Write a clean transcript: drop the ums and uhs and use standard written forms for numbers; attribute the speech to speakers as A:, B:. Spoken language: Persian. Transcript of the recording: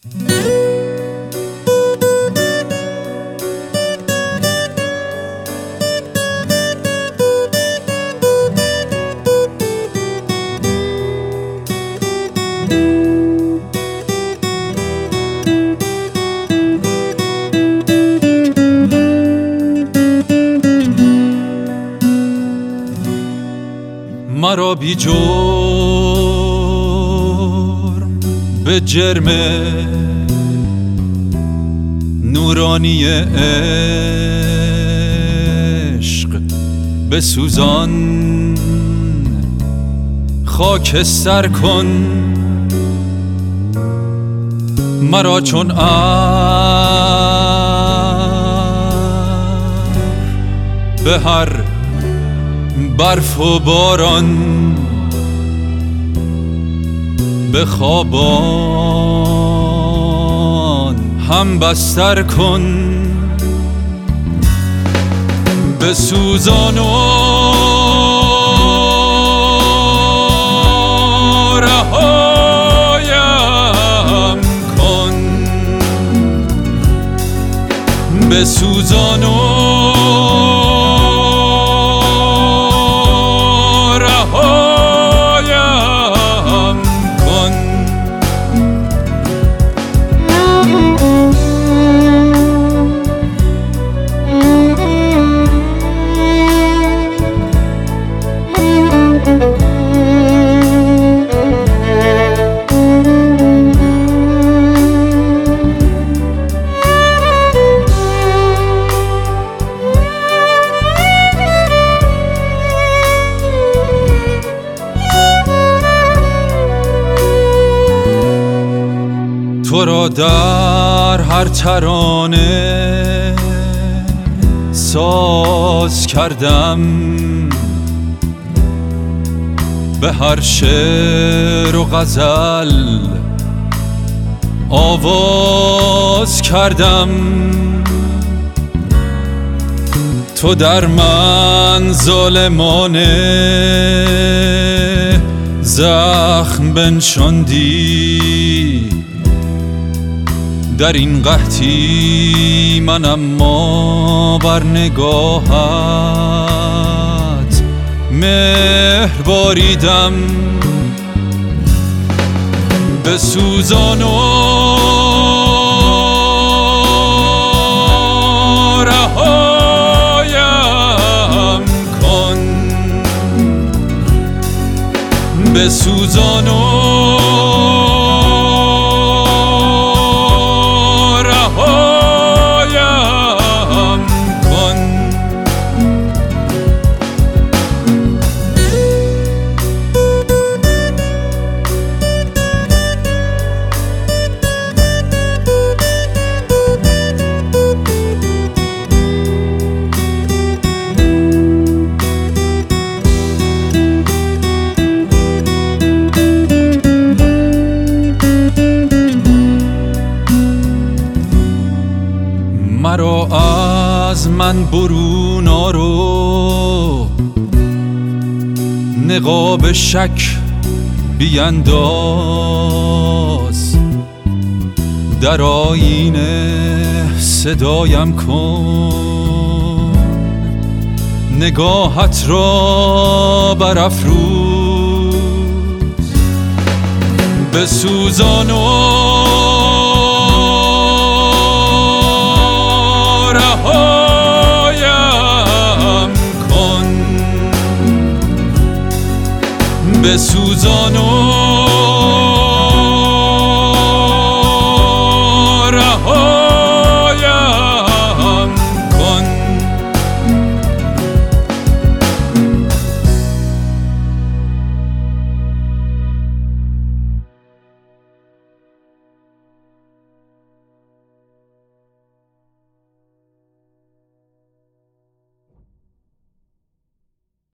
A: مرا بی جرم به جرم نورانی عشق بسوزان، خاکستر کن مرا چون ابر به هر برف و باران به خوابان هم بستر کن. بسوزان و رهایم کن، بسوزان و تو را در هر ترانه ساز کردم، به هر شعر و غزل آواز کردم. تو در من ظالمانه زخم بنشاندی، در این قحطی من اما بر نگاهت مهر باریدم. بسوزان و رهایم کن، بسوزان و مرا از من برون آرو، نقاب شک بینداز، در آینه صدایم کن، نگاهت را برافروز. بسوزان و بسوزان و